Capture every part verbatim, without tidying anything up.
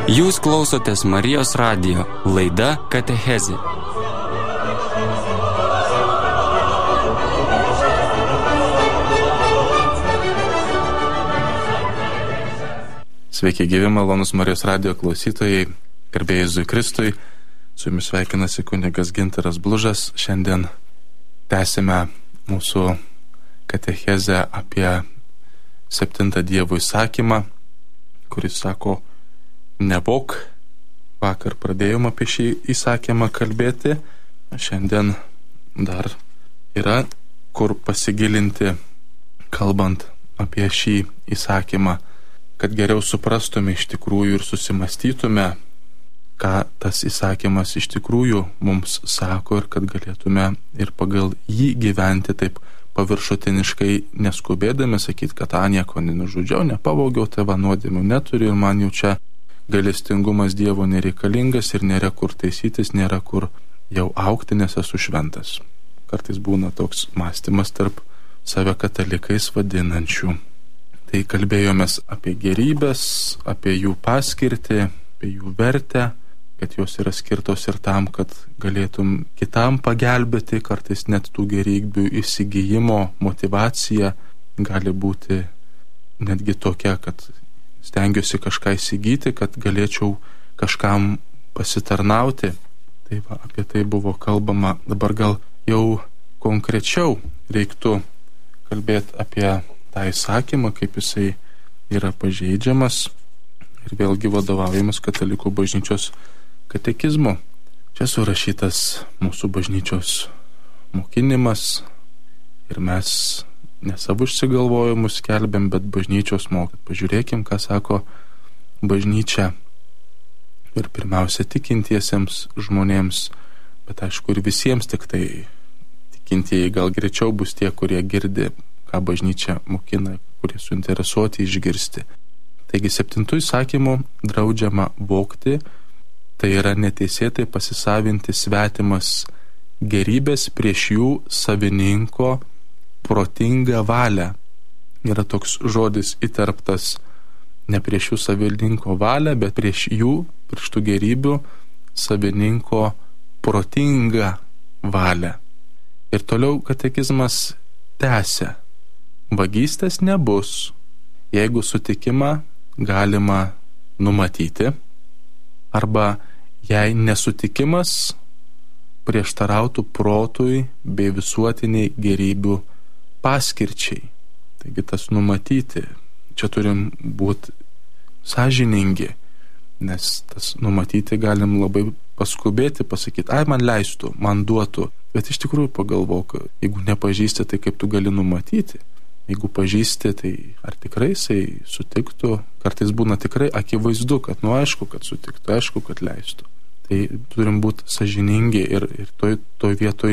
Jūs klausotės Marijos radijo, laida Katechezė. Sveiki gyvi, malonus Marijos radijo klausytojai, garbė Jėzui Kristui. Su jumis sveikinasi kunigas Gintaras Blužas. Šiandien tęsime mūsų katechezę apie septintą Dievo įsakymą, kuris sako, nevok. Vakar pradėjom apie šį įsakymą kalbėti. Šiandien dar yra kur pasigilinti, kalbant apie šį įsakymą, kad geriau suprastume iš tikrųjų ir susimastytume, ką tas įsakymas iš tikrųjų mums sako ir kad galėtume ir pagal jį gyventi taip paviršutiniškai, neskubėdami sakyti, kad a, nieko nenužudžiau, nepavogiau, tėva nuodėmių neturiu ir man jau čia gailestingumas Dievo nereikalingas ir nėra kur taisytis, nėra kur jau augti, nes esu šventas. Kartais būna toks mąstymas tarp save katalikais vadinančių. Tai kalbėjomės apie gerybės, apie jų paskirtį, apie jų vertę, kad jos yra skirtos ir tam, kad galėtum kitam pagelbėti, kartais net tų gerybių įsigijimo motyvacija gali būti netgi tokia, kad stengiuosi kažką įsigyti, kad galėčiau kažkam pasitarnauti. Tai va, apie tai buvo kalbama. Dabar gal jau konkrečiau reiktų kalbėti apie tą įsakymą, kaip jisai yra pažeidžiamas ir vėlgi vadovaujamas katalikų bažnyčios katekizmu. Čia surašytas mūsų bažnyčios mokinimas ir mes ne savo išsigalvojimus skelbiam, bet bažnyčios mokyt. Pažiūrėkim, ką sako bažnyčia ir pirmiausia tikintiesiems žmonėms, bet aišku ir visiems, tik tai tikintieji gal greičiau bus tie, kurie girdi, ką bažnyčia mokina, kurie suinteresuoti išgirsti. Taigi septintų įsakymų draudžiama vogti, tai yra neteisėtai pasisavinti svetimas gerybės prieš jų savininko protingą valią. Yra toks žodis įterptas ne prieš jų savininko valią, bet prieš jų, prieš tų gerybių savininko protingą valią. Ir toliau katekizmas tęsia. Vagystės nebus, jeigu sutikimą galima numatyti, arba jei nesutikimas prieštarautų protui bei visuotiniai gerybių paskirčiai. Taigi tas numatyti, čia turim būti sąžiningi, nes tas numatyti galim labai paskubėti, pasakyti, ai man leistų, man duotų, bet iš tikrųjų pagalvok, jeigu nepažįsti, tai kaip tu gali numatyti? Jeigu pažįsti, tai ar tikrai jisai sutiktų? Kartais būna tikrai akivaizdu, kad nu aišku, kad sutiktų, aišku, kad leistų. Tai turim būti sąžiningi ir, ir toj, toj vietoj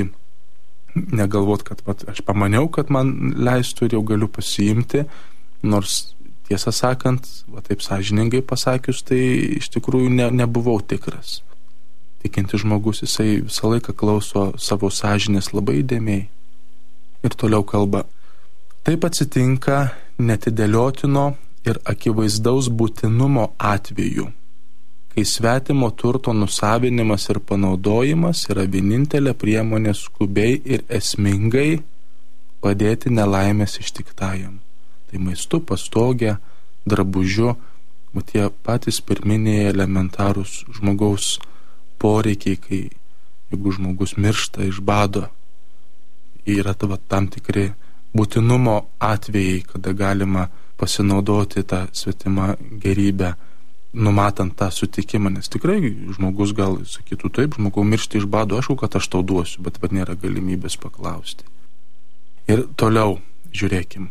negalvot, kad vat, aš pamaniau, kad man leistų ir jau galiu pasiimti, nors tiesą sakant, va taip sąžiningai pasakius, tai iš tikrųjų ne, nebuvau tikras. Tikintis žmogus, jisai visą laiką klauso savo sąžinės labai įdėmiai. Ir toliau kalba. Taip atsitinka netidėliotino ir akivaizdaus būtinumo atveju, kai svetimo turto nusavinimas ir panaudojimas yra vienintelė priemonė skubiai ir esmingai padėti nelaimės ištiktajam. Tai maistu, pastogė, drabužiu, o tie patys pirminiai elementarūs žmogaus poreikiai, kai jeigu žmogus miršta iš bado, yra tava tam tikri būtinumo atvejai, kada galima pasinaudoti tą svetimą gerybę, numatant tą sutikimą, nes tikrai žmogus gal sakytų taip, žmogau miršti iš bado, aišku, kad aš tau duosiu, bet bet nėra galimybės paklausti. Ir toliau žiūrėkim.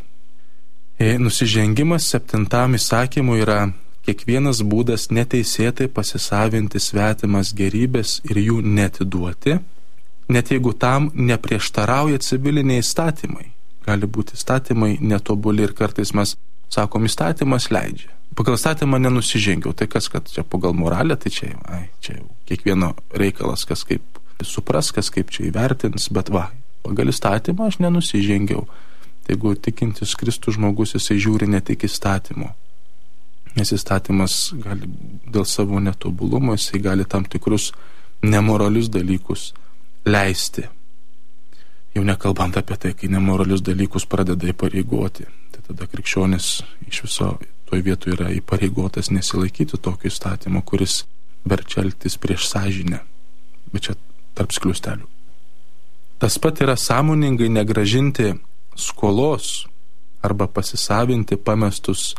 Nusižengimas septintam įsakymui yra kiekvienas būdas neteisėtai pasisavinti svetimas gerybės ir jų neatiduoti, net jeigu tam neprieštarauja civiliniai įstatymai. Gali būti įstatymai netobuli ir kartais mes sakom, įstatymas leidžia. Pagal įstatymą nenusižengiau, tai kas, kad čia pagal moralę, tai čia, ai, čia jau kiekvieno reikalas, kas kaip supras, kas kaip čia įvertins, bet va, pagal įstatymą aš nenusižengiau. Tai jeigu tikintis Kristų žmogus, jisai žiūri ne tik įstatymo, Nes įstatymas gali dėl savo netobulumo, jisai gali tam tikrus nemoralius dalykus leisti. Jau nekalbant apie tai, kai nemoralius dalykus pradeda įpareigoti. Tai tada krikščionis iš viso toj vietoje yra įpareigotas nesilaikyti tokio įstatymo, kuris verčia elgtis prieš sąžinę. Bet čia tarp skliustelių. Tas pat yra sąmoningai negrąžinti skolos arba pasisavinti pamestus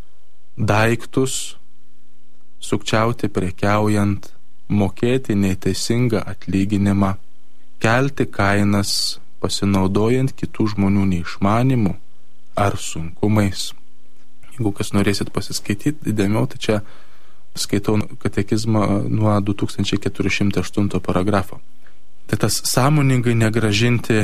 daiktus, sukčiauti prekiaujant, mokėti neteisingą atlyginimą, kelti kainas, pasinaudojant kitų žmonių neišmanimu ar sunkumais. Jeigu kas norėsit pasiskaityti įdėmiau, tai čia skaitau katekizmą nuo du tūkstančiai keturi šimtai aštunto paragrafo. Tai tas sąmoningai negrąžinti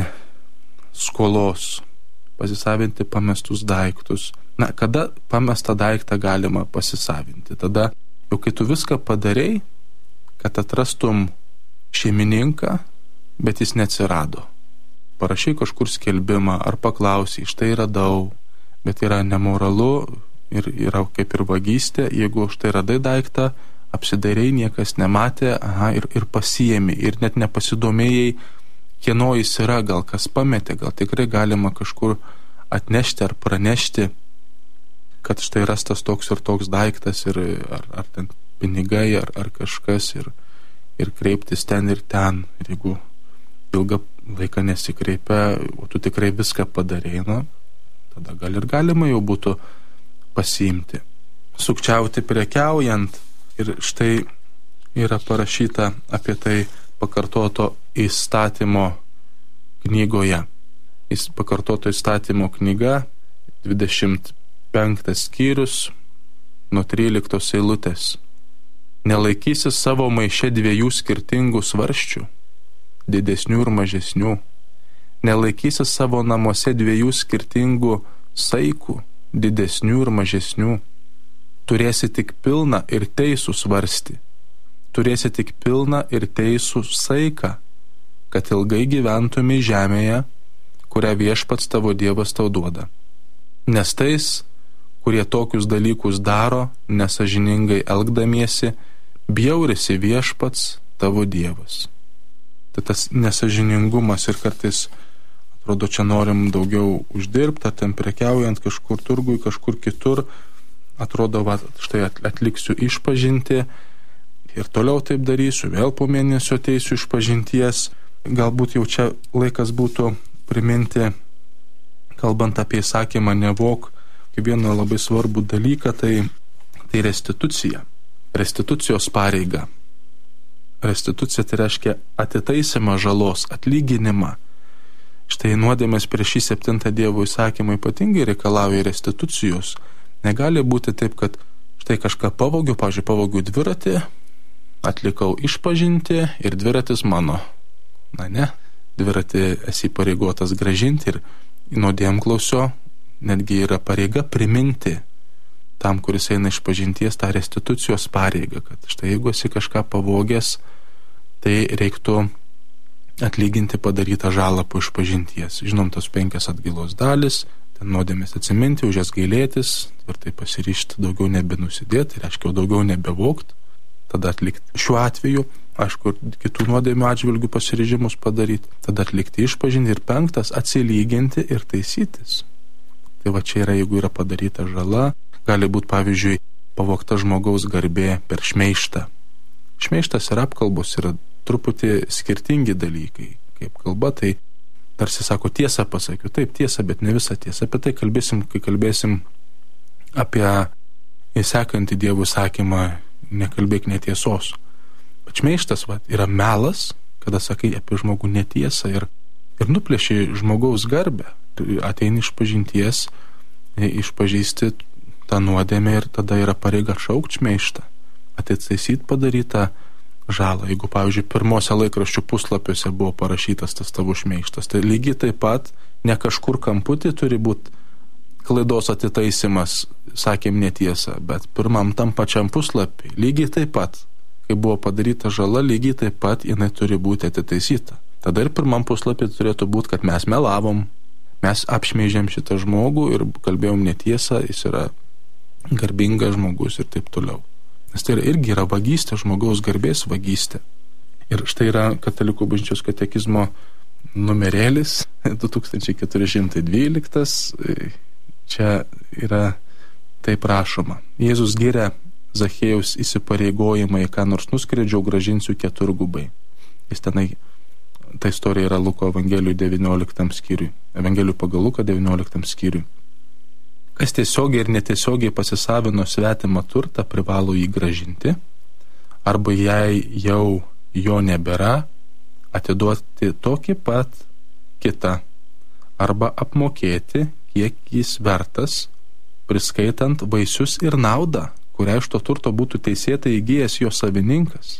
skolos, pasisavinti pamestus daiktus. Na, kada pamestą daiktą galima pasisavinti? Tada, jau kai tu viską padarei, kad atrastum šeimininką, bet jis neatsirado. Parašai kažkur skelbimą ar paklausai, štai radau, bet yra nemoralu ir yra kaip ir vagystė, jeigu štai radai daiktą, apsidairei, niekas nematė, aha, ir, ir pasiėmė, ir net nepasidomėjai, kieno jis yra, gal kas pametė, gal tikrai galima kažkur atnešti ar pranešti, kad štai rastas toks ir toks daiktas, ir, ar, ar ten pinigai, ar, ar kažkas, ir, ir kreiptis ten ir ten. Ir jeigu ilgą laiką nesikreipia, o tu tikrai viską padarei, na, tada gal ir galima jau būtų pasiimti. Sukčiauti prekiaujant, ir štai yra parašyta apie tai pakartoto įstatymo knygoje. Jis pakartoto įstatymo knyga, dvidešimt penktas skyrius, nuo tryliktos eilutės. Nelaikysi savo maiše dviejų skirtingų svarsčių, didesnių ir mažesnių. Nelaikysi savo namuose dviejų skirtingų saikų, didesnių ir mažesnių. Turėsi tik pilną ir teisų svarstį. Turėsi tik pilną ir teisų saiką, kad ilgai gyventumai žemėje, kurią viešpats tavo Dievas tau duoda. Nes tais, kurie tokius dalykus daro, nesažiningai elgdamiesi, bjaurisi viešpats tavo Dievas. Tai tas nesažiningumas ir kartais atrodo, čia norim daugiau uždirbti, ten prekiaujant kažkur turgui, kažkur kitur, atrodo, va, štai atliksiu išpažinti ir toliau taip darysiu, vėl po mėnesio ateisiu išpažinties. Galbūt jau čia laikas būtų priminti, kalbant apie įsakymą nevok, vieną labai svarbų dalyką, tai, tai restitucija. Restitucijos pareiga. Restitucija tai reiškia atitaisimą žalos, atlyginimą. Štai nuodėmės prieš šį septintą Dievo įsakymą ypatingai reikalauja restitucijos. Negali būti taip, kad štai kažką pavogiu, pavyzdžiui, pavogiu dviratį, atlikau išpažinti ir dviratis mano. Na ne, dviratį esi pareigotas gražinti ir nuodėmklausio netgi yra pareiga priminti tam, kuris eina išpažinties, tą restitucijos pareigą, kad štai jeigu esi kažką pavogęs, tai reiktų atlyginti padarytą žalą po išpažinties. Žinom, tos penkias atgailos dalis, ten nuodėmės atsiminti, už jas gailėtis, tvirtai pasiryžti daugiau nebenusidėti, tai reiškia daugiau nebevogti, tada atlikti. Šiuo atveju, aišku, kitų nuodėmių atžvilgių pasiryžimus padaryti, tada atlikti išpažinti ir penktas atsilyginti ir taisytis. Tai va čia yra, jeigu yra padaryta žala, gali būti, pavyzdžiui, pavogta žmogaus garbė per šmeištą. Šmeištas ir apkalbos yra truputį skirtingi dalykai. Kaip kalba, tai tarsi sako, tiesą pasakiau, taip tiesa, bet ne visą tiesą. Apie tai kalbėsim, kai kalbėsim apie įsekantį Dievo įsakymą, nekalbėk netiesos. Bet šmeištas va, yra melas, kada sakai apie žmogų netiesą ir, ir nuplėši žmogaus garbę. Ateini iš pažinties, išpažįsti tą nuodėmę ir tada yra pareiga šaukti šmeištą, atitaisyti padarytą žalą. Jeigu, pavyzdžiui, pirmose laikraščių puslapiuose buvo parašytas tas tavo šmeištas, tai lygiai taip pat ne kažkur kamputį turi būti klaidos atitaisimas, sakėm netiesa, bet pirmam tam pačiam puslapį, lygiai taip pat, kai buvo padaryta žala, lygiai taip pat jinai turi būti atitaisyta. Tada ir pirmam puslapį turėtų būti, kad mes melavom, mes apšmeižėm šitą žmogų ir kalbėjom netiesą, jis yra garbingas žmogus ir taip toliau. Nes tai yra, irgi yra vagystė, žmogaus garbės vagystė. Ir štai yra Katalikų bažnyčios katekizmo numerėlis du tūkstančiai keturi šimtai dvylikta. Čia yra taip rašoma. Jėzus giria Zachėjaus įsipareigojimą, ką nors nuskridžiau, gražinsiu keturgubai. Jis tenai, ta istorija yra Luko Evangelijų devynioliktam skyriui. Evangelijų pagal Luką devynioliktam skyriui. Kas tiesiogiai ir netiesiogiai pasisavino svetimą turtą, privalo jį gražinti, arba jei jau jo nebėra, atiduoti tokį pat kitą, arba apmokėti, kiek jis vertas, priskaitant vaisius ir naudą, kurią iš to turto būtų teisėtai įgijęs jo savininkas.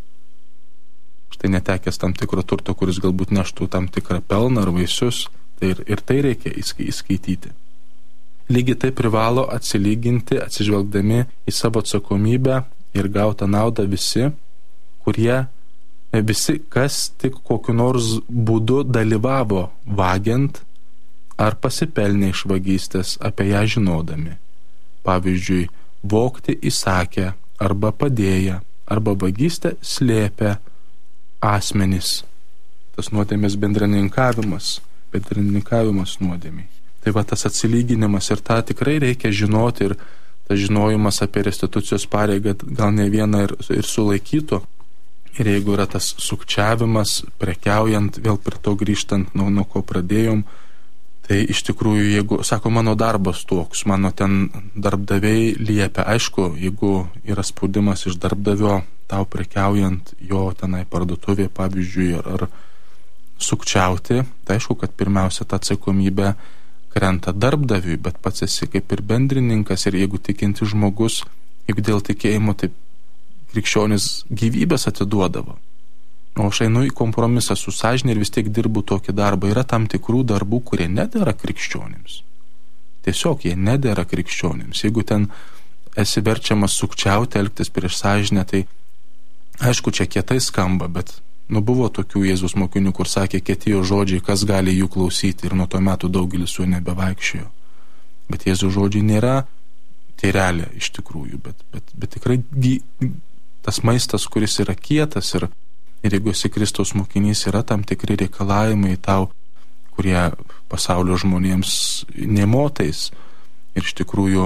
Štai netekęs tam tikro turto, kuris galbūt neštų tam tikrą pelną ar vaisius, tai ir, ir tai reikia įskaityti. Lygiai tai privalo atsilyginti, atsižvelgdami į savo atsakomybę ir gautą naudą visi, kurie, visi, kas tik kokiu nors būdu dalyvavo vagiant ar pasipelnė iš vagystės, apie ją žinodami. Pavyzdžiui, vogti įsakę arba padėję, arba vagystę slėpę asmenys. Tas nuodėmės bendrininkavimas, bendrininkavimas nuodėmiai. Tai va tas atsilyginimas ir tą tikrai reikia žinoti ir tas žinojimas apie restitucijos pareigą gal ne vieną ir, ir sulaikytų. Ir jeigu yra tas sukčiavimas, prekiaujant, vėl prie to grįžtant, nuo, nuo ko pradėjom, tai iš tikrųjų, jeigu, sako, mano darbas toks, mano ten darbdaviai liepia, aišku, jeigu yra spaudimas iš darbdavio, tau prekiaujant jo tenai parduotuvė, pavyzdžiui, ar, ar sukčiauti, tai aišku, kad pirmiausia ta atsakomybė krenta darbdaviui, bet pats esi kaip ir bendrininkas ir jeigu tikinti žmogus, jeigu dėl tikėjimo, tai krikščionis gyvybės atiduodavo. O aš einu į kompromisą su sąžinė ir vis tiek dirbu tokį darbą. Yra tam tikrų darbų, kurie nedera krikščionims. Tiesiog jie nedera krikščionims. Jeigu ten esi verčiamas sukčiauti, elgtis prieš sąžinę, tai aišku, čia kietai skamba, bet nu buvo tokių Jėzus mokinių, kur sakė kietėjo žodžiai, kas gali jų klausyti, ir nuo to metų daugelis jų nebevaikščiojo. Bet Jėzus žodžiai nėra tėrelė iš tikrųjų, bet, bet, bet tikrai gy, tas maistas, kuris yra kietas ir, ir jeigu esi Kristaus mokinys, yra tam tikri reikalavimai tau, kurie pasaulio žmonėms nemotais. Ir iš tikrųjų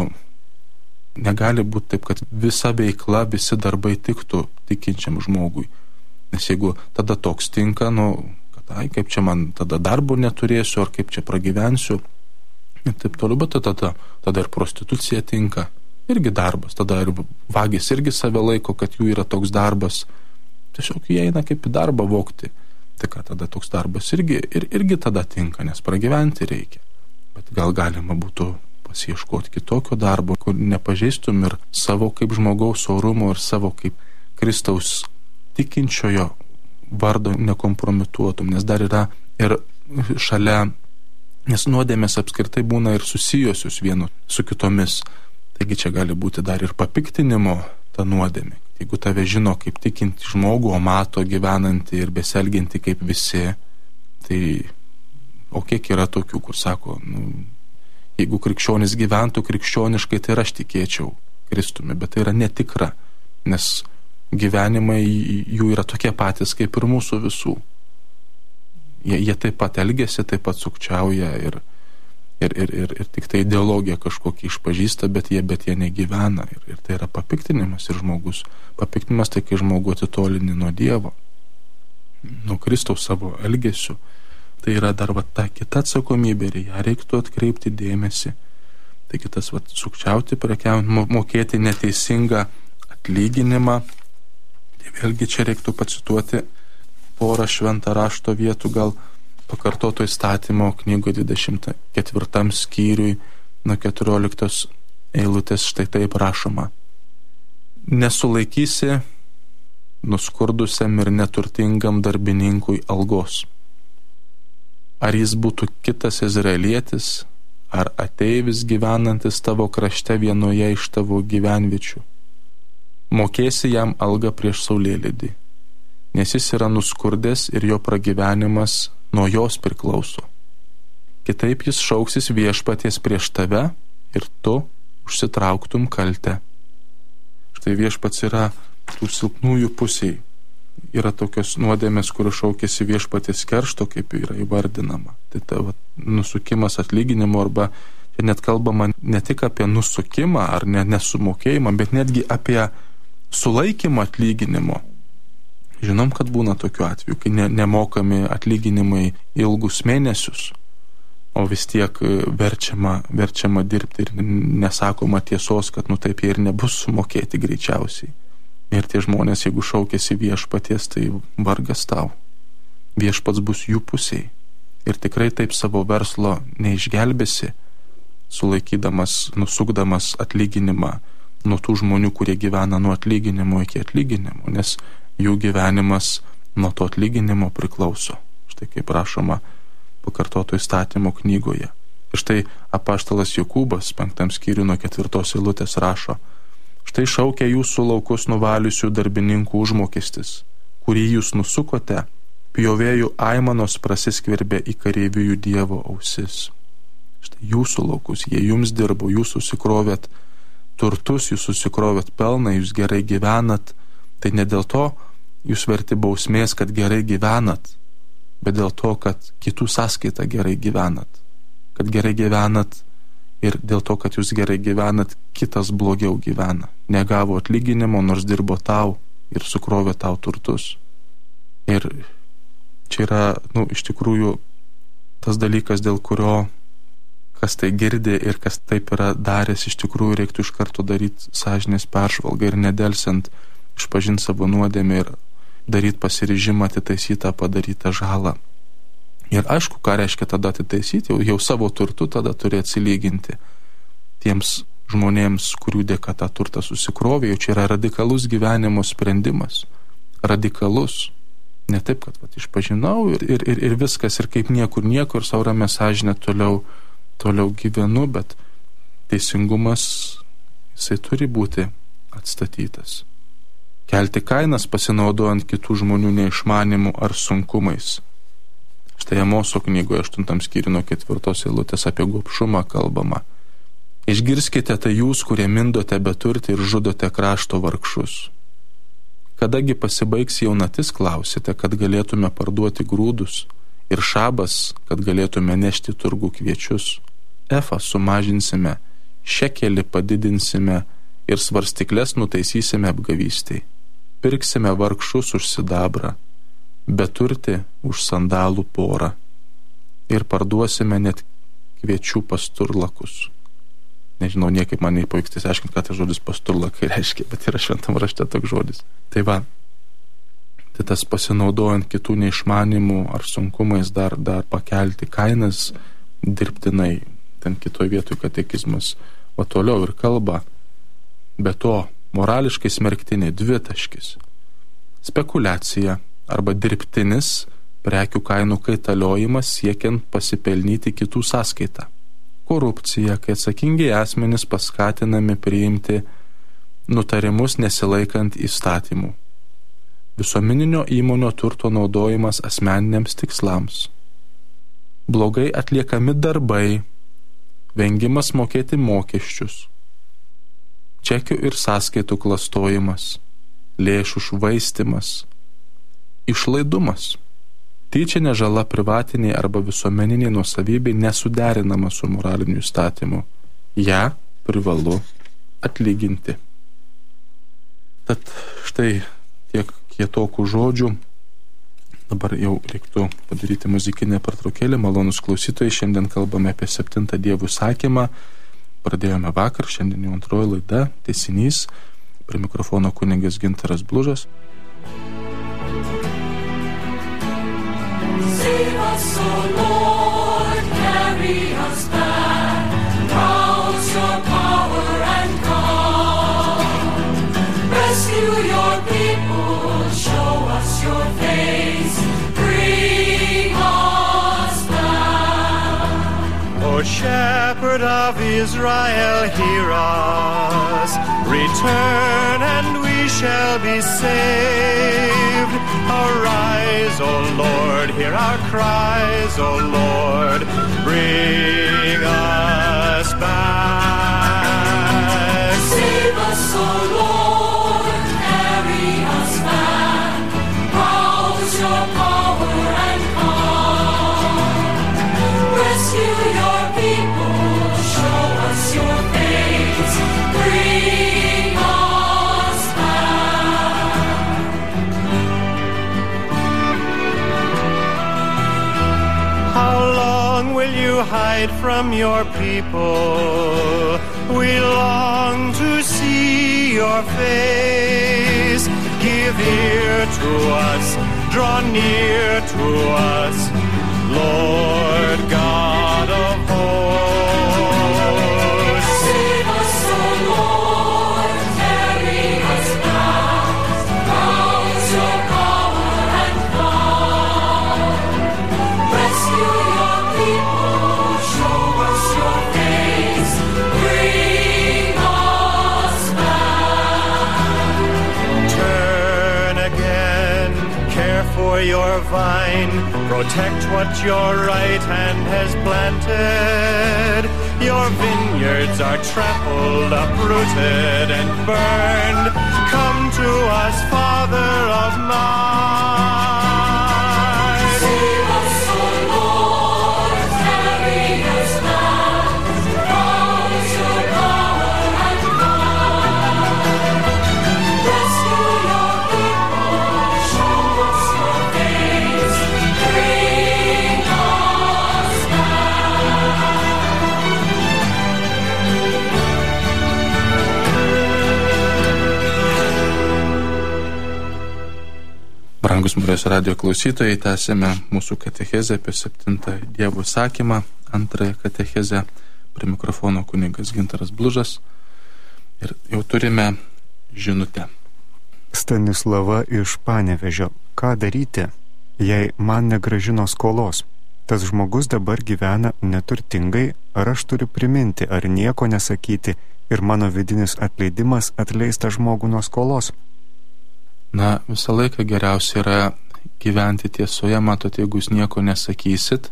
negali būti taip, kad visa veikla, visi darbai tiktų tikinčiam žmogui. Nes jeigu tada toks tinka, nu, kad ai, kaip čia man tada darbo neturėsiu, ar kaip čia pragyvensiu, ir taip toliau, bet tada, tada ir prostitucija tinka, irgi darbas, tada ir vagis irgi save laiko, kad jų yra toks darbas, tiesiog jie eina kaip į darbą vogti, tai ką tada toks darbas irgi, ir, irgi tada tinka, nes pragyventi reikia, bet gal galima būtų pasiieškoti kitokio darbo, kur nepažeistum ir savo kaip žmogaus orumo ir savo kaip Kristaus tikinčiojo vardo nekompromituotum, nes dar yra ir šalia, nes nuodėmės apskritai būna ir susijusius vienu su kitomis. Taigi čia gali būti dar ir papiktinimo ta nuodėmė. Jeigu tave žino kaip tikinti žmogų, o mato gyvenantį ir beselginti kaip visi, tai o kiek yra tokių, kur sako, nu, jeigu krikščionis gyventų krikščioniškai, tai ir aš tikėčiau Kristumi, bet tai yra netikra, nes gyvenimai jų yra tokie patys kaip ir mūsų visų. Jie, jie taip pat elgiasi, taip pat sukčiauja ir, ir, ir, ir, ir tik tai ideologiją kažkokį išpažįsta, bet jie, bet jie negyvena. Ir, ir tai yra papiktinimas ir žmogus. Papiktinimas tai, kai žmogų atitolini nuo Dievo, nuo Kristaus savo elgesiu. Tai yra dar va ta kita atsakomybė ir ją reiktų atkreipti dėmesį. Tai kitas va sukčiauti, prekiaujant, mokėti neteisingą atlyginimą. Vėlgi čia reiktų pacituoti porą šventą rašto vietų, gal pakartoto įstatymo knygoje dvidešimt ketvirtam skyriui nuo keturioliktos eilutės štai taip rašoma. Nesulaikysi nuskurdusiam ir neturtingam darbininkui algos. Ar jis būtų kitas izraelietis, ar ateivis gyvenantis tavo krašte vienoje iš tavo gyvenviečių. Mokėsi jam algą prieš saulėlydį, nes jis yra nuskurdęs ir jo pragyvenimas nuo jos priklauso. Kitaip jis šauksis viešpaties prieš tave ir tu užsitrauktum kaltę. Štai Viešpats yra tų silpnųjų pusiai. Yra tokios nuodėmės, kur šaukėsi Viešpaties keršto, kaip yra įvardinama. Tai ta va, nusukimas atlyginimo, arba čia net kalbama ne tik apie nusukimą ar ne, nesumokėjimą, bet netgi apie sulaikymą atlyginimo. Žinom, kad būna tokiu atveju, kai ne, nemokami atlyginimai ilgus mėnesius, o vis tiek verčiama, verčiama dirbti ir nesakoma tiesos, kad nu taip jie ir nebus sumokėti greičiausiai. Ir tie žmonės, jeigu šaukėsi Viešpaties, tai vargas tau. Viešpats bus jų pusiai. Ir tikrai taip savo verslo neišgelbėsi, sulaikydamas, nusukdamas atlyginimą nuo tų žmonių, kurie gyvena nuo atlyginimo iki atlyginimo, nes jų gyvenimas nuo to atlyginimo priklauso. Štai kaip rašoma pakartoto įstatymo knygoje. Ir štai apaštalas Jokūbas penktam skyriui nuo ketvirtos eilutės rašo: štai šaukia jūsų laukus nuvaliusių darbininkų užmokestis, kurį jūs nusukote, pjovėjų aimanos prasiskverbė į kareivijų Dievo ausis. Štai jūsų laukus, jie jums dirbo, jūs susikrovėt turtus, jūs susikrovėt pelną, jūs gerai gyvenat. Tai ne dėl to jūs verti bausmės, kad gerai gyvenat, bet dėl to, kad kitų sąskaita gerai gyvenat. Kad gerai gyvenat ir dėl to, kad jūs gerai gyvenat, kitas blogiau gyvena. Negavo atlyginimo, nors dirbo tau ir sukrovė tau turtus. Ir čia yra, nu, iš tikrųjų tas dalykas, dėl kurio kas tai girdi ir kas taip yra daręs, iš tikrųjų reiktų iš karto daryti sąžinės peržvalgą ir nedelsiant išpažinti savo nuodėmę ir daryti pasiryžimą atitaisyti tą padarytą žalą. Ir aišku, ką reiškia tada atitaisyti, jau, jau savo turtu tada turi atsilyginti tiems žmonėms, kurių dėka tą turtą susikrovė. Jau čia yra radikalus gyvenimo sprendimas. Radikalus. Ne taip, kad vat, išpažinau ir, ir, ir, ir viskas, ir kaip niekur niekur, savo ramę sąžinę toliau toliau gyvenu, bet teisingumas, jisai turi būti atstatytas. Kelti kainas pasinaudojant kitų žmonių neišmanimu ar sunkumais. Štai Amoso knygoje aštuntam skyriui nuo ketvirtos eilutės apie gobšumą kalbama. Išgirskite tai jūs, kurie mindote beturtį ir žudote krašto vargšus. Kadagi pasibaigs jaunatis, klausite, kad galėtume parduoti grūdus, ir šabas, kad galėtume nešti turgų kviečius. Efą sumažinsime, šekelį padidinsime ir svarstyklės nutaisysime apgavystiai. Pirksime vargšus už sidabrą, beturtį už sandalų porą ir parduosime net kviečių pasturlakus. Nežinau, niekaip man nepavyks aiškinti, ką tai žodis pasturlakai reiškia, bet yra šventam rašte toks žodis. Tai va, tai tas pasinaudojant kitų neišmanimų ar sunkumais dar, dar pakelti kainas dirbtinai, ten kitoje vietoje katekizmas, o toliau ir kalba. Be to, morališkai smerktiniai dvitaškis. Spekulacija arba dirbtinis prekių kainų kaitaliojimas siekiant pasipelnyti kitų sąskaitą. Korupcija, kai atsakingi asmenys paskatinami priimti nutarimus nesilaikant įstatymų. Visuomeninio įmonio turto naudojimas asmeniniams tikslams. Blogai atliekami darbai, vengimas mokėti mokesčius, čekių ir sąskaitų klastojimas, lėšų švaistymas, išlaidumas, tyčinė žala privatiniai arba visuomeniniai nuosavybei nesuderinama su moraliniu įstatymu. Ja privalu atlyginti. Tad štai tiek kietokų žodžių. Dabar jau reiktų padaryti muzikinę pertraukėlę. Malonus klausytojai, šiandien kalbame apie septintą Dievų sakymą. Pradėjome vakar, šiandien jau antroji laida, tęsinys. Prie mikrofono kunigas Gintaras Blužas. Save us, O Lord, carry us back, rouse your power and come, rescue your people, show us your face, bring us back. O Shepherd of Israel, hear us, return and we shall be saved. Arise, O Lord, hear our cries, O Lord, bring us back. will you hide from your people? We long to see your face. Give ear to us, draw near to us, Lord God of hosts. Save us, O Lord, carry us past, rouse your power and come. Rescue your people, show us your face, bring us back. Turn again, care for your vine, protect what your right hand has planted. Your vineyards are trampled, uprooted, and burned. Come to us, Father of might. Save us, O Lord, carry us past, rouse your power and come. Rescue your people, show us your face, bring us Brangus Marijos radijo klausytojai, tęsime mūsų katechezę apie septintą Dievo įsakymą, antrąją katechezę, prie mikrofono kunigas Gintaras Blužas ir jau turime žinutę. Stanislava iš Panevėžio. Ką daryti, jei man negrąžino skolos? Tas žmogus dabar gyvena neturtingai, ar aš turiu priminti, ar nieko nesakyti ir mano vidinis atleidimas atleis tą žmogų nuo skolos? Na, visą laiką geriausia yra gyventi tiesoje, matot, jeigu jūs nieko nesakysit,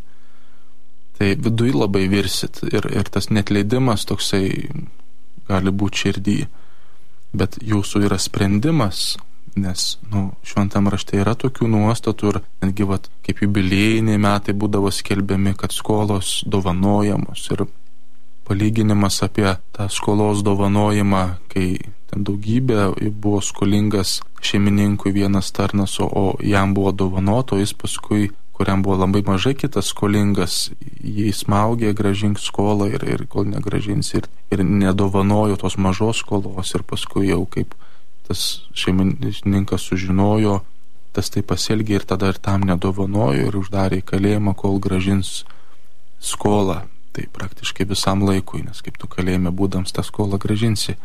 tai viduj labai virsit ir, ir tas netleidimas toksai gali būti širdį, bet jūsų yra sprendimas, nes, nu, šventam rašte yra tokių nuostatų ir netgi, vat, kaip jubiliejiniai metai būdavo skelbiami, kad skolos dovanojamos ir palyginimas apie tą skolos dovanojimą, kai ten daugybė buvo skolingas šeimininkui vienas tarnas, o jam buvo dovanoto, jis paskui, kuriam buvo labai mažai kitas skolingas, jį smaugė, gražink skolą ir, ir kol negražins ir, ir nedovanojo tos mažos skolos ir paskui jau kaip tas šeimininkas sužinojo, tas tai pasielgė ir tada ir tam nedovanojo ir uždarė į kalėjimą, kol gražins skolą. Tai praktiškai visam laikui, nes kaip tu kalėjime būdams tą skolą gražinsi.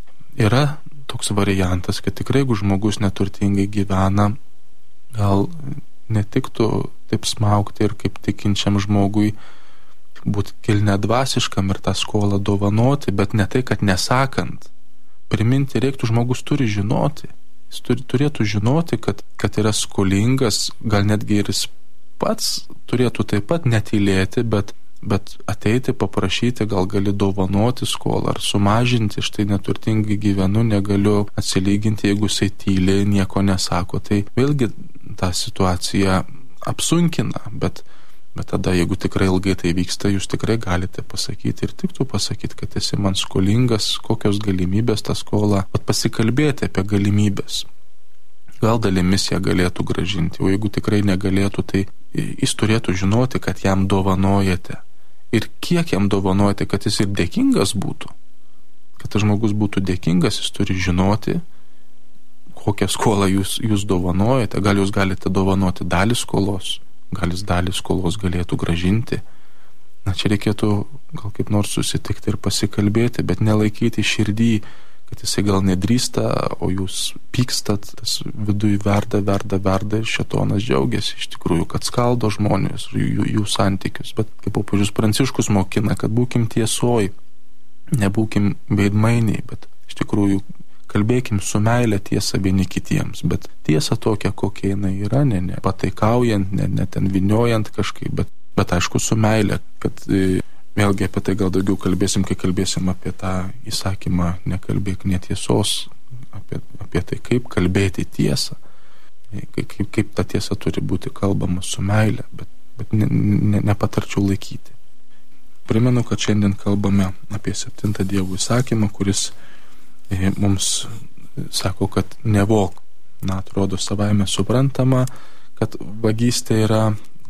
Yra toks variantas, kad tikrai, jeigu žmogus neturtingai gyvena, gal netiktų taip smaugti ir kaip tikinčiam žmogui būti kilnedvasiškam ir tą skolą dovanoti, bet ne tai, kad nesakant. Priminti reiktų, žmogus turi žinoti. Jis turi, turėtų žinoti, kad, kad yra skolingas, gal netgi ir jis pats turėtų taip pat netylėti, bet bet ateiti, paprašyti, gal gali dovanoti skolą ar sumažinti, štai neturtingai gyvenu, negaliu atsilyginti, jeigu jisai tyliai nieko nesako, tai vėlgi tą situaciją apsunkina, bet, bet tada, jeigu tikrai ilgai tai vyksta, jūs tikrai galite pasakyti ir tiktų pasakyti, kad esi man skolingas, kokios galimybės tą skolą, bet pasikalbėti apie galimybės. Gal dalimis ją galėtų gražinti, o jeigu tikrai negalėtų, tai jis turėtų žinoti, kad jam dovanojate. Ir kiek jam dovanojate, kad jis ir dėkingas būtų. Kad tas žmogus būtų dėkingas, jis turi žinoti, kokią skolą jūs, jūs dovanojate. Gal jūs galite dovanoti dalį skolos, gal jis dalį skolos galėtų gražinti. Na, čia reikėtų gal kaip nors susitikti ir pasikalbėti, bet nelaikyti širdį, kad jisai gal nedrįsta, o jūs pykstat, tas viduj verda, verda, verda ir šėtonas džiaugiasi iš tikrųjų, kad skaldo žmonės, jų, jų santykius. Bet kaip popiežius Pranciškus mokina, kad būkim tiesoj, nebūkim veidmainiai, bet iš tikrųjų kalbėkim su meile tiesą vieni kitiems, bet tiesa tokia, kokia jinai yra, ne, ne pataikaujant, ne, ne ten viniojant kažkaip, bet, bet aišku su meile, kad vėlgi apie tai gal daugiau kalbėsim, kai kalbėsim apie tą įsakymą nekalbėk netiesos, apie, apie tai, kaip kalbėti tiesą, kaip, kaip ta tiesa turi būti kalbama su meile, bet, bet ne, ne, nepatarčiau laikyti. Primenu, kad šiandien kalbame apie septintą Dievo įsakymą, kuris e, mums sako, kad nevok. Na, atrodo savaime suprantama, kad vagystė yra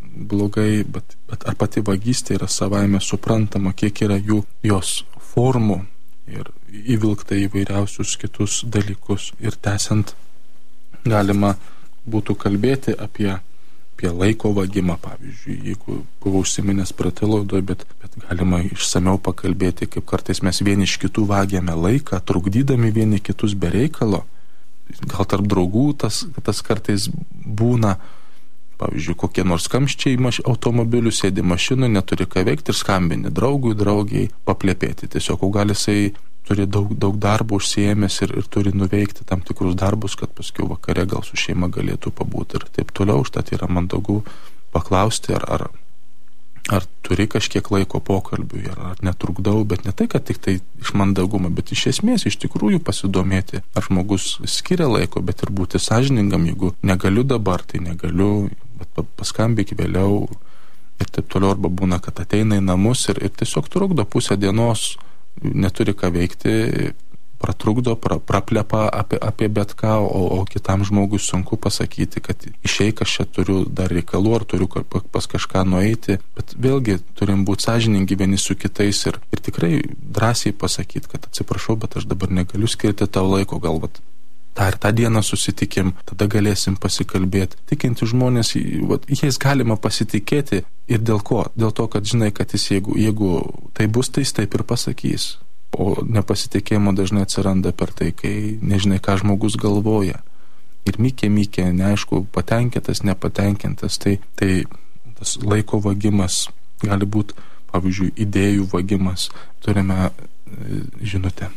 blogai, bet, bet ar pati vagystė yra savaime suprantama, kiek yra jų jos formų ir įvilkta įvairiausius kitus dalykus. Ir tęsiant, galima būtų kalbėti apie, apie laiko vagimą, pavyzdžiui, jeigu buvo užsiminęs prateloidoje, bet, bet galima išsameu pakalbėti, kaip kartais mes vieni iš kitų vagiame laiką, trukdydami vieni kitus be reikalo. Gal tarp draugų tas, tas kartais būna, pavyzdžiui, kokie nors kamščiai maš... automobilių, sėdi mašinų, neturi ką veikti ir skambini draugui, draugiai paplėpėti. Tiesiog, o gal jisai turi daug, daug darbo užsiėmęs ir, ir turi nuveikti tam tikrus darbus, kad paskui vakare gal su šeima galėtų pabūti ir taip toliau. Užtat yra mandagu paklausti, ar, ar, ar turi kažkiek laiko pokalbiui, ar, ar netrukdau, bet ne tai, kad tik tai iš mandagumo, bet iš esmės iš tikrųjų pasidomėti, ar žmogus skiria laiko, bet ir būti sąžiningam, jeigu negaliu dabar, tai negaliu, bet paskambėk vėliau ir taip toliau, arba būna, kad ateina į namus ir, ir tiesiog trukdo pusę dienos, neturi ką veikti, pratrukdo, pra, praplepa apie, apie bet ką, o, o kitam žmogui sunku pasakyti, kad išeik, aš čia turiu dar reikalų, ar turiu pas kažką nueiti, bet vėlgi turim būti sąžiningi vieni su kitais ir, ir tikrai drąsiai pasakyti, kad atsiprašau, bet aš dabar negaliu skirti tau laiko, gal vat tą ir tą dieną susitikim, tada galėsim pasikalbėti. Tikinti žmonės, vat, jais galima pasitikėti ir dėl ko? Dėl to, kad žinai, kad jis, jeigu, jeigu tai bus, tai jis taip ir pasakys. O nepasitikėjimo dažnai atsiranda per tai, kai nežinai, ką žmogus galvoja. Ir mykė, mykė, neaišku, patenkintas, nepatenkintas. Tai, tai tas laiko vagimas gali būti, pavyzdžiui, idėjų vagimas. Turime e, žinutę.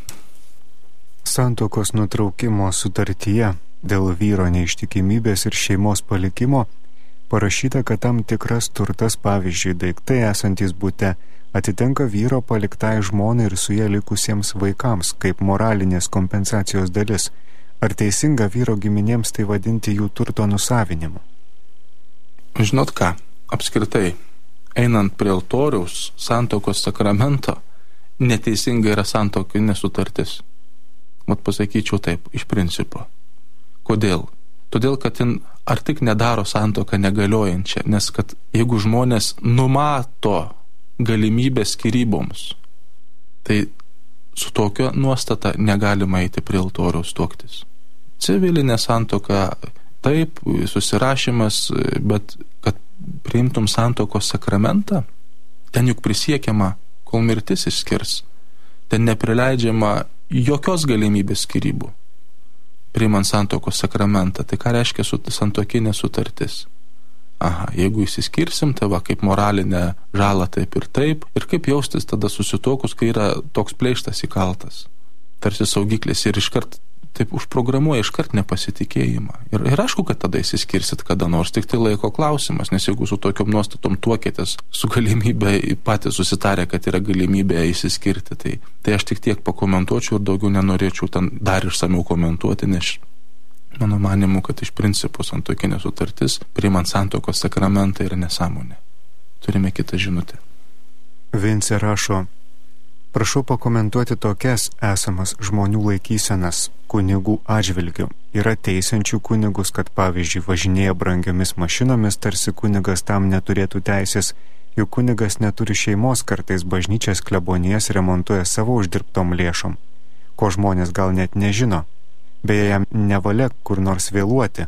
Santuokos nutraukimo sutartyje dėl vyro neištikimybės ir šeimos palikimo parašyta, kad tam tikras turtas, pavyzdžiui, daiktai esantys bute, atitenka vyro paliktai žmonai ir su jie likusiems vaikams, kaip moralinės kompensacijos dalis. Ar teisinga vyro giminėms tai vadinti jų turto nusavinimu? Žinot ką, apskritai, einant prie altoriaus santuokos sakramento, neteisinga yra santuokinė sutartis. Mat pasakyčiau taip, iš principo. Kodėl? Todėl, kad jin ar tik nedaro santuoką negaliojančią, nes kad jeigu žmonės numato galimybę skyryboms, tai su tokia nuostata negalima eiti prie altoriaus tuoktis. Civilinė santuoka, taip, susirašymas, bet kad priimtum santuokos sakramentą, ten juk prisiekiama, kol mirtis išskirs. Ten neprileidžiama jokios galimybės skyrybų. Priimant santuokos sakramentą, tai ką reiškia santuokinė sutartis? Aha, jeigu įsiskirsim, tai va, kaip moralinę žalą taip ir taip, ir kaip jaustis tada susituokus, kai yra toks pleištas įkaltas, tarsi saugiklis, ir iškart taip užprogramuoja iškart nepasitikėjimą. Ir, ir aišku, kad tada įsiskirsit kada nors, tik tai laiko klausimas, nes jeigu su tokiom nuostatom tuokėtės, su galimybė patys susitarę, kad yra galimybė įsiskirti, tai, tai aš tik tiek pakomentuočiau ir daugiau nenorėčiau ten dar išsamiau komentuoti, nes mano manimu, kad iš principo santuokinė sutartis, priimant santuokos sakramentą, yra nesąmonė. Turime kitą žinutę. Vincė rašo: prašau pakomentuoti tokias esamas žmonių laikysenas kunigų atžvilgių. Yra teisiančių kunigus, kad pavyzdžiui važinėja brangiomis mašinomis, tarsi kunigas tam neturėtų teisės, juk kunigas neturi šeimos, kartais bažnyčias klebonijas remontuoja savo uždirbtom lėšom, ko žmonės gal net nežino. Beje, jam nevalia kur nors vėluoti.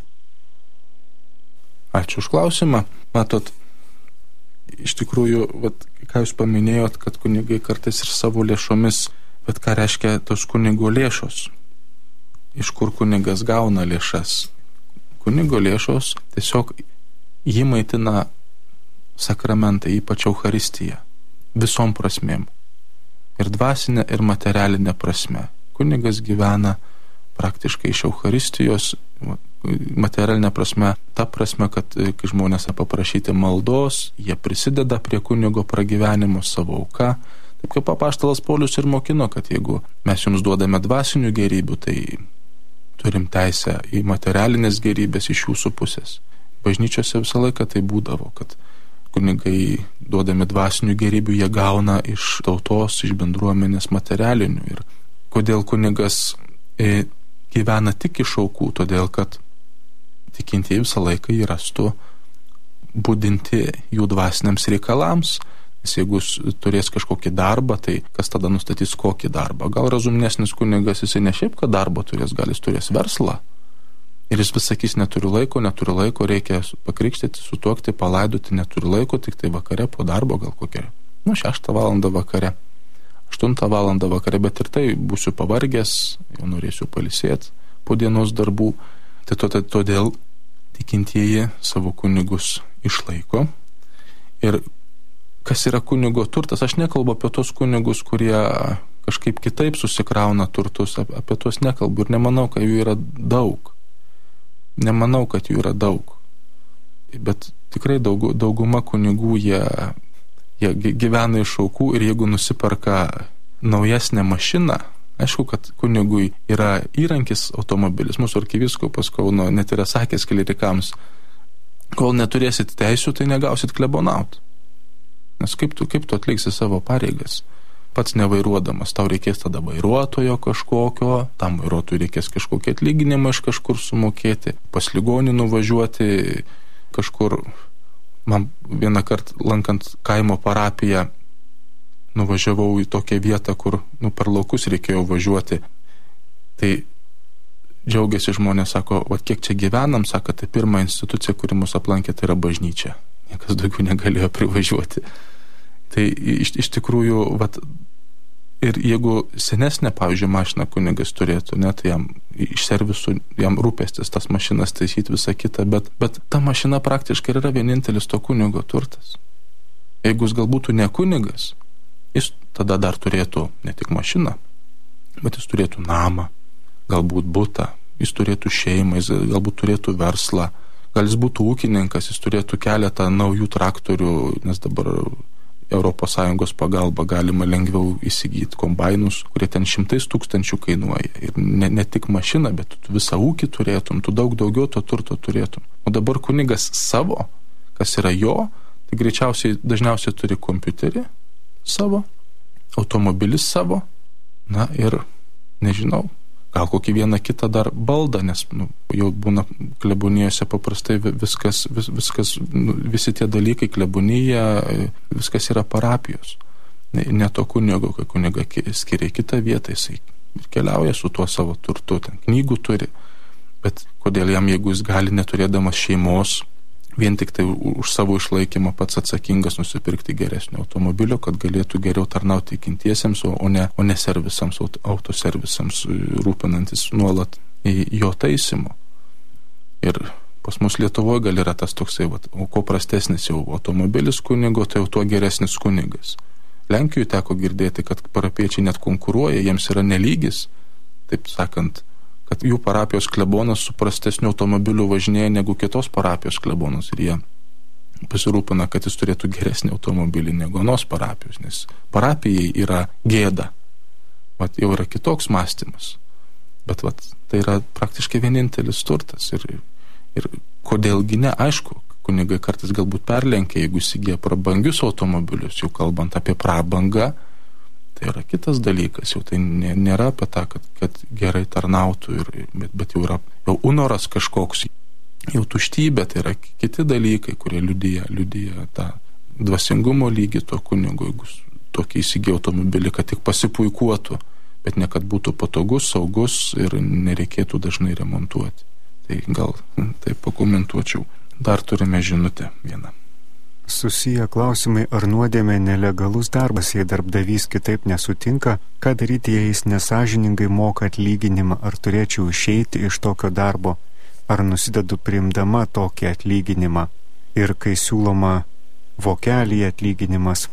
Ačiū už klausimą. Matot, iš tikrųjų, vat, ką jūs paminėjot, kad kunigai kartais ir savo lėšomis, bet ką reiškia tos kunigo lėšos? Iš kur kunigas gauna lėšas? Kunigo lėšos tiesiog jį maitina sakramentai, ypač Eucharistija, visom prasmėm. Ir dvasinė, ir materialinė prasme. Kunigas gyvena praktiškai iš Eucharistijos, materialinė prasme, ta prasme, kad kai žmonės paprašyti maldos, jie prisideda prie kunigo pragyvenimo savo auka. Taip kaip apaštalas Paulius ir mokino, kad jeigu mes jums duodame dvasinių gerybių, tai turim teisę į materialinės gerybės iš jūsų pusės. Bažnyčiose visą laiką tai būdavo, kad kunigai duodami dvasinių gerybių, jie gauna iš tautos, iš bendruomenės materialinių. Ir kodėl kunigas e, gyvena tik iš aukų? Todėl, kad tikintieji visą laiką jį rastų būdinti jų dvasiniams reikalams. Nes jeigu turės kažkokį darbą, tai kas tada nustatys kokį darbą? Gal razumnesnis kunigas, jisai ne šiaip, kad darbą turės, gal jis turės verslą. Ir jis vis sakys, neturiu laiko, neturiu laiko, reikia pakrikštyti, sutuokti, palaidoti, neturiu laiko, tik tai vakare po darbo, gal kokia, nu, šeštą valandą vakare, aštuntą valandą vakare, bet ir tai būsiu pavargęs, jau norėsiu pailsėti po dienos darbų. Tai to, todėl tikintieji savo kunigus išlaiko. Ir kas yra kunigo turtas? Aš nekalbu apie tos kunigus, kurie kažkaip kitaip susikrauna turtus, apie tos nekalbu ir nemanau, kad jų yra daug. Nemanau, kad jų yra daug. Bet tikrai daug, dauguma kunigų jie, jie gyvena iš aukų ir jeigu nusiperka naujesnę mašiną, aišku, kad kunigui yra įrankis automobilis. Mūsų arkivyskupas Kauno net yra sakęs klerikams, kol neturėsit teisių, tai negausit klebonaut. Nes kaip tu, kaip tu atliksi savo pareigas? Pats nevairuodamas, tau reikės tada vairuotojo kažkokio, tam vairuotojui reikės kažkokį atlyginimą iš kažkur sumokėti, pas ligonį nuvažiuoti kažkur. Man vieną kartą lankant kaimo parapiją nuvažiavau į tokią vietą, kur nu, per laukus reikėjo važiuoti. Tai džiaugiasi žmonės, sako, o kiek čia gyvenam, sako, tai pirma institucija, kuri mus aplankė, tai yra bažnyčia. Niekas daugiau negalėjo privažiuoti. Tai iš, iš tikrųjų, vat, ir jeigu senesnė, pavyzdžiui, mašiną kunigas turėtų, ne, tai jam iš servisų, jam rūpestis tas mašinas taisyti visą kitą, bet, bet ta mašina praktiškai yra vienintelis to kunigo turtas. Jeigu jis galbūt ne kunigas, jis tada dar turėtų ne tik mašiną, bet jis turėtų namą, galbūt butą, jis turėtų šeimą, jis galbūt turėtų verslą, gal jis būtų ūkininkas, jis turėtų keletą naujų traktorių, nes dabar Europos Sąjungos pagalba galima lengviau įsigyti kombainus, kurie ten šimtais tūkstančių kainuoja. Ir ne, ne tik mašiną, bet tu visą ūkį turėtum, tu daug daugiau to turto turėtum. O dabar kunigas savo, kas yra jo, tai greičiausiai dažniausiai turi kompiuterį savo, automobilis savo, na ir nežinau, gal kokį vieną kitą dar baldą, nes nu, jau būna klebonijose paprastai viskas, vis, viskas nu, visi tie dalykai, klebonija, viskas yra parapijos. Ne, ne to kunigo, kai kuniga skiria kitą vietą, jisai keliauja su tuo savo turtu, ten knygų turi, bet kodėl jam, jeigu jis gali neturėdamas šeimos, vien tik tai už savo išlaikymą pats atsakingas nusipirkti geresnio automobilio, kad galėtų geriau tarnauti tikintiesiems, o ne, o ne servisams, autoservisams, rūpinantis nuolat jo taisymu. Ir pas mus Lietuvoje gal yra tas toksai, vat, o ko prastesnis jau automobilis kunigo, tai jau tuo geresnis kunigas. Lenkijoje teko girdėti, kad parapiečiai net konkuruoja, jiems yra nelygis, taip sakant, kad jų parapijos klebonas su prastesniu automobiliu važinėja negu kitos parapijos klebonas ir jie pasirūpina, kad jis turėtų geresnį automobilį negu anos parapijos, nes parapijai yra gėda. Vat jau yra kitoks mąstymas. Bet vat, tai yra praktiškai vienintelis turtas. Ir, ir kodėlgi ne, aišku, kunigai kartais galbūt perlenkia, jeigu įsigyja prabangius automobilius, jau kalbant apie prabangą, tai yra kitas dalykas, jau tai nėra apie tą, kad, kad gerai tarnautų, ir, bet, bet jau yra jau unoras kažkoks, jau tuštybė, tai yra kiti dalykai, kurie liudija, liudija tą dvasingumo lygį to kunigo, jeigu tokį įsigijo automobilį, kad tik pasipuikuotų, bet ne kad būtų patogus, saugus ir nereikėtų dažnai remontuoti. Tai gal taip pakomentuočiau. Dar turime žinutę vieną. Susiję klausimai, ar nuodėmė nelegalus darbas, jei darbdavys kitaip nesutinka, ką daryti, jei jis nesąžiningai moka atlyginimą, ar turėčiau išeiti iš tokio darbo, ar nusidedu priimdama tokį atlyginimą ir kai siūloma vokelį atlyginimas.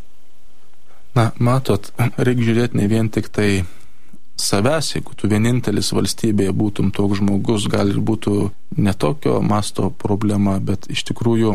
Na, matot, reikia žiūrėti ne vien tik tai savęs, jeigu tu vienintelis valstybėje būtum toks žmogus, gal ir būtų netokio masto problema, bet iš tikrųjų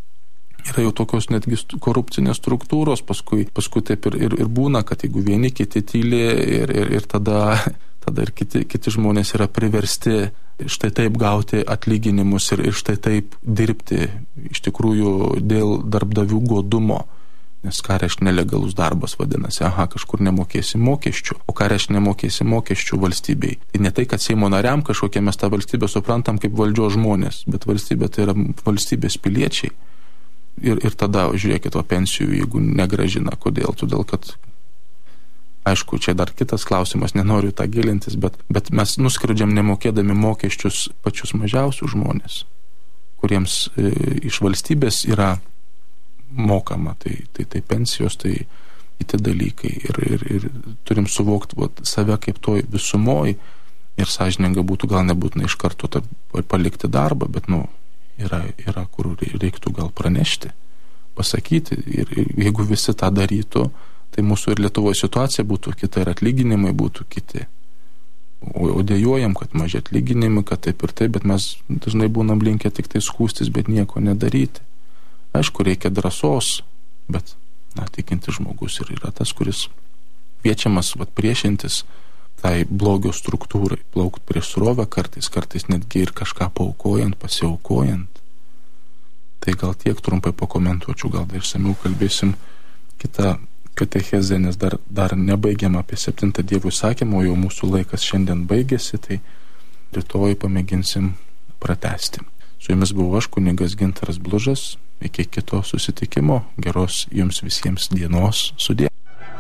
yra jau tokios netgi korupcinės struktūros, paskui, paskui taip ir, ir, ir būna, kad jeigu vieni kiti tyli ir, ir, ir tada, tada ir kiti, kiti žmonės yra priversti štai taip gauti atlyginimus ir, ir štai taip dirbti iš tikrųjų dėl darbdavių godumo. Nes ką reiškia nelegalus darbas vadinasi, aha, kažkur nemokėsi mokesčių. O ką reiškia nemokėsi mokesčių valstybei? Tai ne tai, kad Seimo nariam kažkokie mes tą valstybę suprantam kaip valdžios žmonės, bet valstybė tai yra valstybės piliečiai. Ir, ir tada, žiūrėkit, o pensijų, jeigu negražina, kodėl? Todėl, kad, aišku, čia dar kitas klausimas, nenoriu tą gilintis, bet, bet mes nuskriaudžiam nemokėdami mokesčius pačius mažiausius žmonės, kuriems e, iš valstybės yra mokama, tai, tai, tai pensijos, tai kiti dalykai. Ir, ir, ir turim suvokti vat, save kaip toj visumoj ir sąžininga būtų gal nebūtina iš karto ta, palikti darbą, bet, nu, yra, yra kur reiktų gal pranešti, pasakyti. Ir, ir jeigu visi tą darytų, tai mūsų ir Lietuvoje situacija būtų kita ir atlyginimai būtų kiti. O, o dėjuojam, kad maži atlyginimai, kad taip ir taip, bet mes dažnai būnam linkę tik tai skūstis, bet nieko nedaryti. Aišku, reikia drąsos, bet, na, tikinti žmogus ir yra tas, kuris kviečiamas vat, priešintis tai blogio struktūrai, plaukti prieš srovę kartais, kartais netgi ir kažką paaukojant, pasiaukojant. Tai gal tiek trumpai pakomentuočiau, gal dar išsamiau kalbėsim kitą katechezę, nes dar, dar nebaigiam apie septintą Dievo įsakymą, o jau mūsų laikas šiandien baigėsi, tai rytoj pamėginsim pratęsti. Su jumis buvau aš, kunigas Gintaras Blužas. Iki kito susitikimo, geros jums visiems dienos, sudie.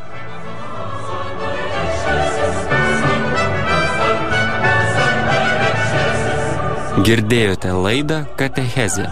Girdėjote laidą Katechezė.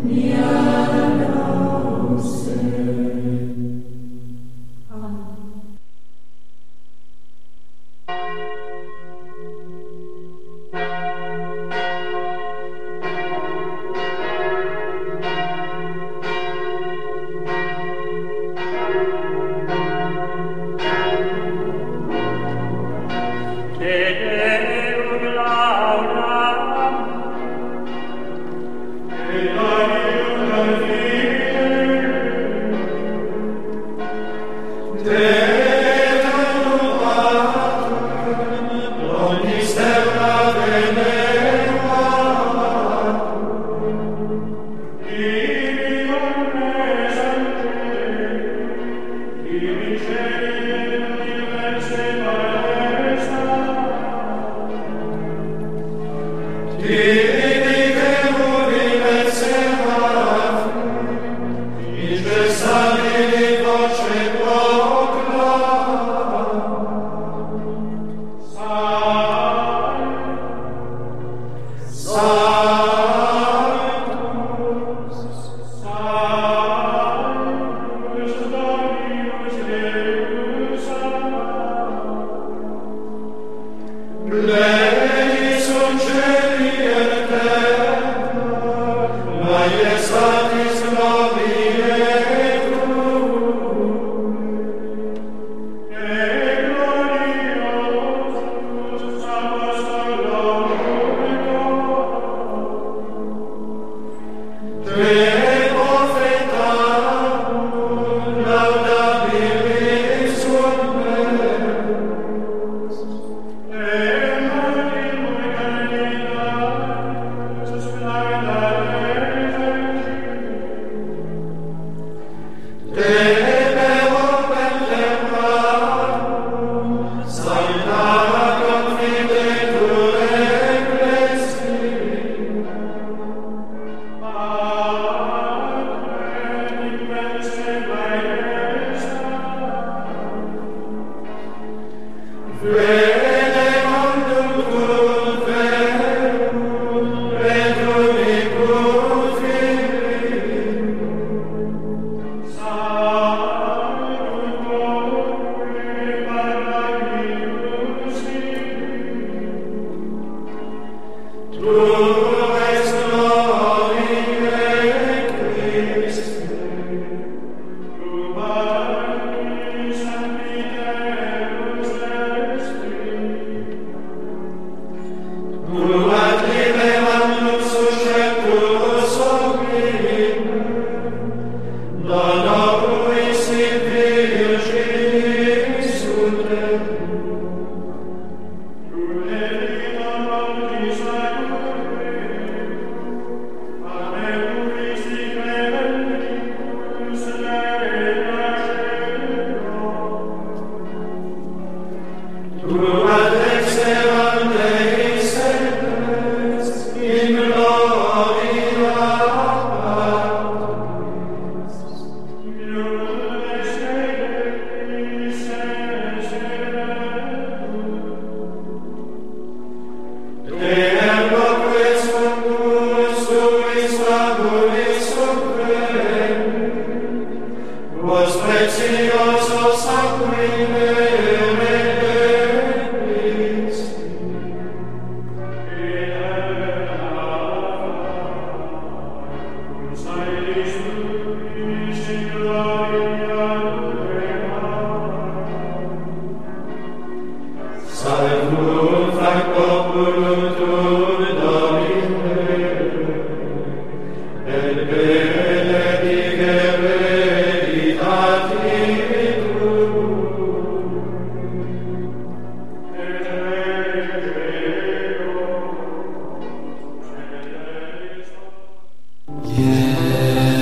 Amen.